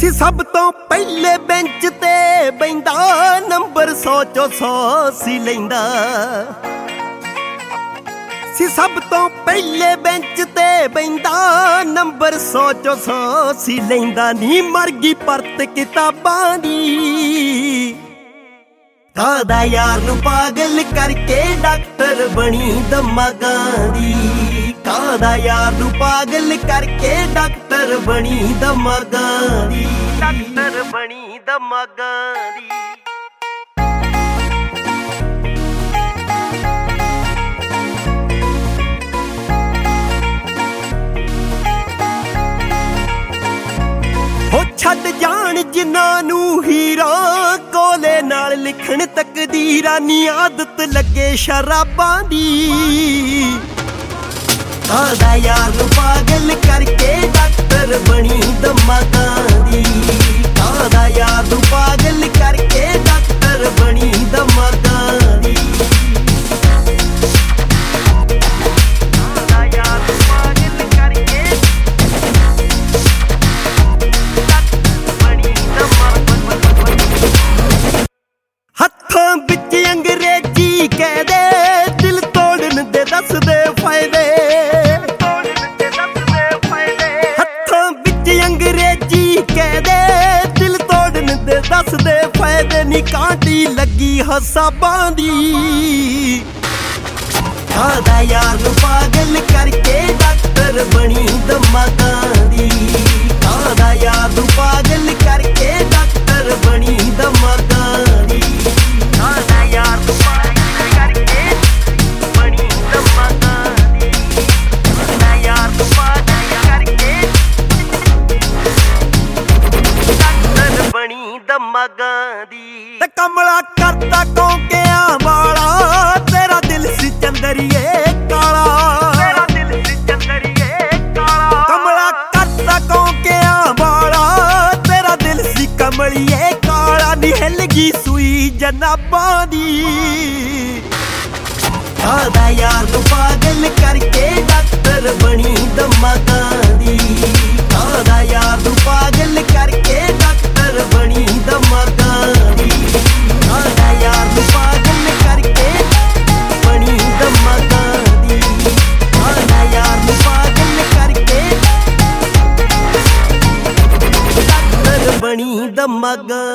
ਸੀ ਸਭ ਤੋਂ ਪਹਿਲੇ ਬੈਂਚ ਤੇ ਬੈਂਦਾ, ਨੰਬਰ 100 ਚੋਂ 100 ਸੀ ਲੈਂਦਾ। ਸੀ ਸਭ ਤੋਂ ਪਹਿਲੇ ਬੈਂਚ ਤੇ ਬੈਂਦਾ, ਨੰਬਰ 100 ਚੋਂ 100 ਸੀ ਲੈਂਦਾ। ਨੀ ਮਰ ਗਈ ਪਰਤ ਕਿਤਾਬਾਂ ਦੀ, ਕਾਹਦਾ ਯਾਰ ਨੂੰ ਪਾਗਲ ਕਰਕੇ ਡਾਕਟਰ ਬਣੀ ਦਿਮਾਗਾਂ ਦੀ। ਕਾਹਦਾ ਯਾਰ ਨੂੰ ਪਾਗਲ ਕਰਕੇ ਡਾਕਟਰ ਬਣੀ ਦਿਮਾਗਾਂ ਦੀ। ਡਾਕਟਰ ਬਣੀ ਦਿਮਾਗਾਂ ਦੀ। ਹੋ ਛੱਡ ਜਾਣ ਜਿਨ੍ਹਾਂ ਨੂੰ ਹੀਰਾ, ਕੋਲੇ ਨਾਲ ਲਿਖਣ ਤਕਦੀਰਾਂ। ਨੀ ਆਦਤ ਲੱਗੇ ਸ਼ਰਾਬਾਂ ਦੀ, ਕਾਹਦਾ ਯਾਰ ਨੂੰ ਪਾਗਲ ਕਰਕੇ ਡਾਕਟਰ ਬਣੀ ਦਿਮਾਗਾਂ ਦੀ। ਕਾਹਦਾ ਯਾਰ ਨੂੰ ਪਾਗਲ ਕਰਕੇ ਡਾਕਟਰ ਬਣੀ ਦਿਮਾਗਾਂ ਦੀ। ਹੱਥਾਂ ਵਿੱਚ ਅੰਗਰੇਜ਼ੀ ਕਹਿਦੇ, ਦਿਲ ਤੋੜਨ ਦੇ ਦੱਸਦੇ ਫਾਇਦੇ। ਹੱਥਾਂ ਵਿੱਚ ਅੰਗਰੇਜ਼ੀ ਕਹਿਦੇ, ਦਿਲ ਤੋੜਨ ਦੇ ਦੱਸਦੇ ਫਾਇਦੇ। ਨੀ ਕਾਂਟੀ ਲੱਗੀ ਹਿਸਾਬਾਂ ਦੀ, ਕਾਹਦਾ ਯਾਰ ਨੂੰ ਪਾਗਲ ਕਰਕੇ ਡਾਕਟਰ ਬਣੀ ਦਿਮਾਗਾਂ ਦੀ। ਕਾਹਦਾ ਯਾਰ ਨੂੰ ਪਾਗਲ ਕਰਕੇ ਡਾਕਟਰ ਬਣੀ ਦਿਮਾਗਾਂ ਦੀ। ਕਾਹਦਾ ਯਾਰ ਨੂੰ ਪਾਗਲ ਕਰਕੇ ਬਣੀ ਦਿਮਾਗਾਂ ਦੀ। ਕਾਹਦਾ ਯਾਰ ਨੂੰ ਪਾਗਲ ਕਰਕੇ ਡਾਕਟਰ ਬਣੀ ਦਿਮਾਗਾਂ ਦੀ। ਤੇ ਕਮਲਾ ਕਰਦਾ ਕੋਕਿਆਂ ਵਾਲਾ, ਤੇਰਾ ਦਿਲ ਸੀ ਚੰਦਰੀਏ ਕਾਲਾ। ਤੇਰਾ ਦਿਲ ਸੀ ਚੰਦਰੀਏ ਕਾਲਾ। ਕਮਲਾ ਕਰਦਾ ਕੋਕਿਆਂ ਵਾਲਾ, ਤੇਰਾ ਦਿਲ ਸੀ ਕਮਲੀਏ ਕਾਲਾ। ਨੀ ਹਿੱਲ ਗਈ ਸੂਈ ਜਨਾਬਾਂ ਦੀ, ਕਾਹਦਾ ਯਾਰ ਨੂੰ ਪਾਗਲ ਕਰਕੇ ਡਾਕਟਰ ਬਣੀ ਦਿਮਾਗਾਂ ਦੀ। ਕਾਹਦਾ ਯਾਰ ਨੂੰ ਪਾਗਲ ਕਰਕੇ ਡਾਕਟਰ ਬਣੀ ਦਿਮਾਗਾਂ ਦੀ। ਕਾਹਦਾ ਯਾਰ ਨੂੰ ਪਾਗਲ ਕਰਕੇ ਬਣੀ ਦਿਮਾਗਾਂ ਦੀ। ਕਾਹਦਾ ਯਾਰ ਨੂੰ ਪਾਗਲ ਕਰਕੇ ਡਾਕਟਰ ਬਣੀ ਦਿਮਾਗਾਂ